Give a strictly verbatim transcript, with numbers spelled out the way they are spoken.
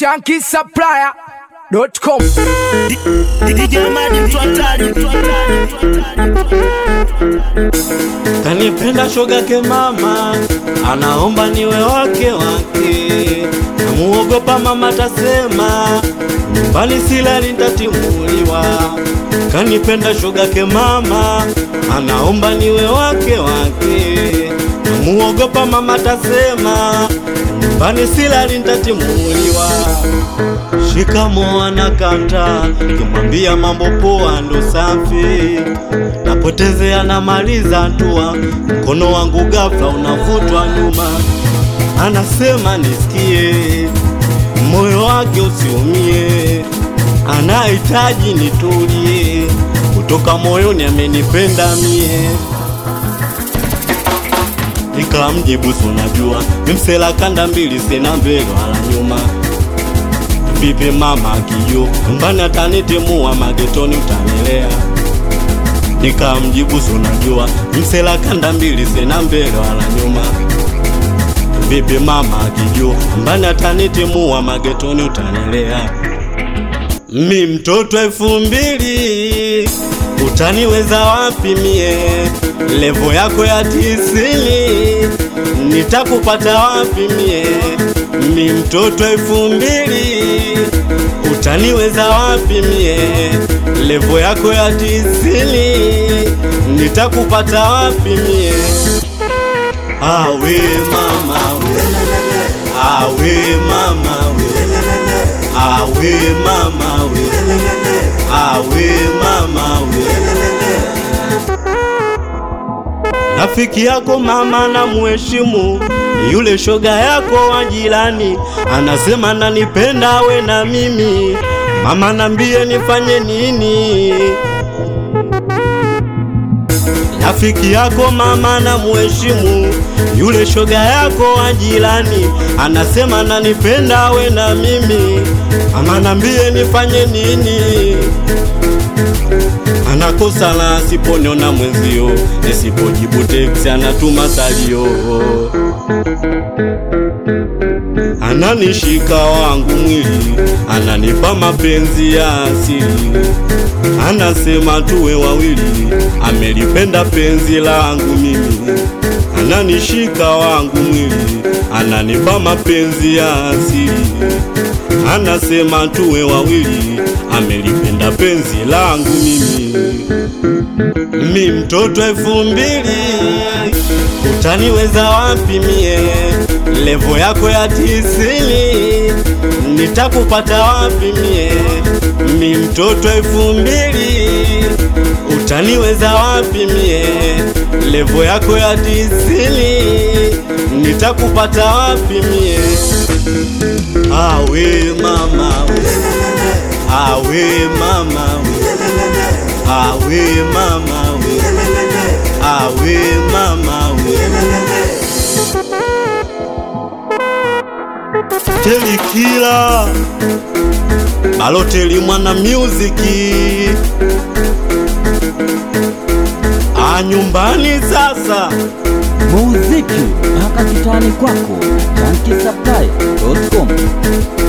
Shanky Supplier dot com. Kanipenda shoga ke mama, anaomba niwe wake wake. Namuogopa mama tasema, nyumbani silali nitatimuliwa. Kanipenda shoga ke mama, anaomba niwe wake wake. Namuogopa mama tasema, nyumbani silali nitatimuliwa. Shikamo anakata, kimwambia mambo poa ndo safi. Napotezea namaliza tua, mkono wangu ghafla unavutwa nyuma. Anasema nisikie, moyo wake usiumie. Anahitaji nitulie, kutoka moyoni amenipenda mie. Nikamjibu unajua, mimsela kanda mbili sina mbele wala nyuma. Vipi mama akiyo, nyumbani atanitimua magetoni utanilea. Nikamjibu unajua, msela kanda mbili sina mbele wala nyuma. Vipi mama akiyo, nyumbani atanitimua magetoni utanilea. Mi mtoto elfu mbili, utaniweza wapi mie? Levo yako ya tisini, nitakupata wapi mie? Mi mtoto elfu mbili, utaniweza wapi mie? Levo yako ya tisini, nitakupata wapi mie? Awe mama we, awe mama we, awe mama we, awe mama we. Rafiki yako mama na muheshimu, yule shoga yako wa jirani, anasema nanipenda we na mimi. Mama nambie nifanye nini? Rafiki yako mama na muheshimu, yule shoga yako wa jirani, anasema nanipenda we na mimi. Mama nambie nifanye nini? Anakosa la asiponiona mwenzio, nisipojibu teksi anatuma salio. Ananishika wangu mwili, ananipa mapenzi ya asili. Anasema tuwe wawili, amelipenda penzi langu mimi. Ananishika wangu mwili, ananipa mapenzi ya asili. Anasema tuwe wawili, amelipenda penzi langu mimi. Mi mtoto elfu mbili, utaniweza wapi mie? Levo yako ya tisini, nitakupata wapi mie? Mi mtoto elfu mbili, utaniweza wapi mie? Levo yako ya tisini, nitakupata wapi mie? Awe mama we, awe mama we, awe mama we, awe mama we. Telikila Baloteli mwana muziki, a nyumbani sasa. Muziki mpaka kitani kwako. Shanky Supplier dot com.